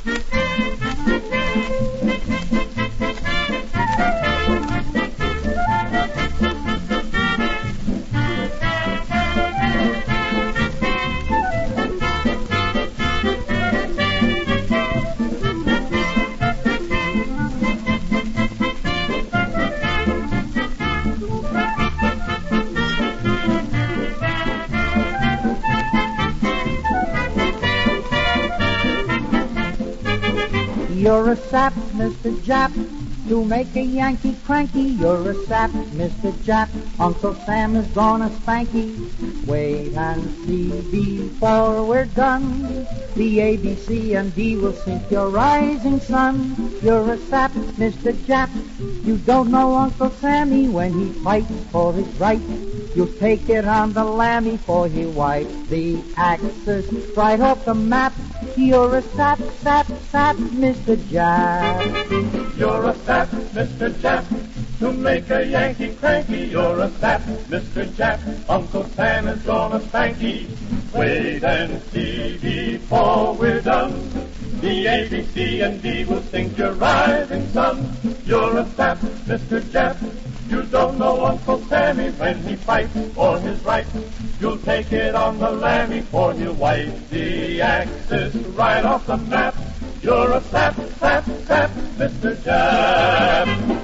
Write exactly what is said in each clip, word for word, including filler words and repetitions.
You're a sap, Mister Jap, to make a Yankee cranky. You're a sap, Mister Jap, Uncle Sam is gonna spank you. Wait and see before we're done. The A, B, C, and D will sink your rising sun. You're a sap, Mister Jap, you don't know Uncle Sammy when he fights for his right. You take it on the lammy, for he wipes the axis right off the map. You're a sap, sap, sap, Mister Jap. You're a sap, Mister Jap, to make a Yankee cranky. You're a sap, Mister Jap, Uncle Sam is gonna spank ye. Wait and see before we're done. The A, B, C, and D will sink your rising sun. You're a sap, Mister Jap, you don't know Uncle Sammy when he fights for his rights. You'll take it on the lammy, for he'll wipe the axis right off the map. You're a sap, sap, sap, Mister Jap.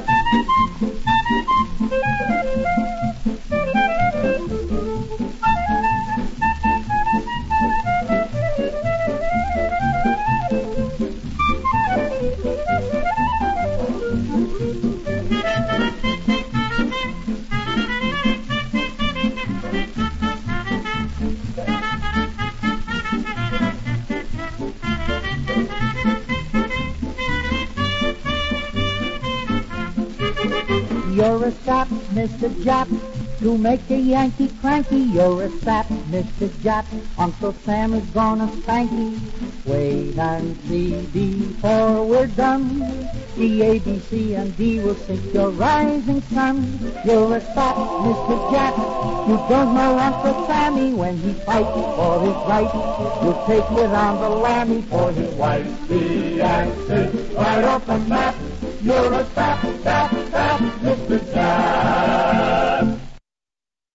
You're a sap, Mister Jap, to make a Yankee cranky. You're a sap, Mister Jap, Uncle Sam is gonna spank you. Wait and see before we're done. The A, B, C, and D will sink your rising sun. You're a sap, Mister Jap, you don't know Uncle Sammy when he fights for his right. You take it on the lammy, for he wipes the axis right off the map. You're a sap, sap, sap, Mister Jap.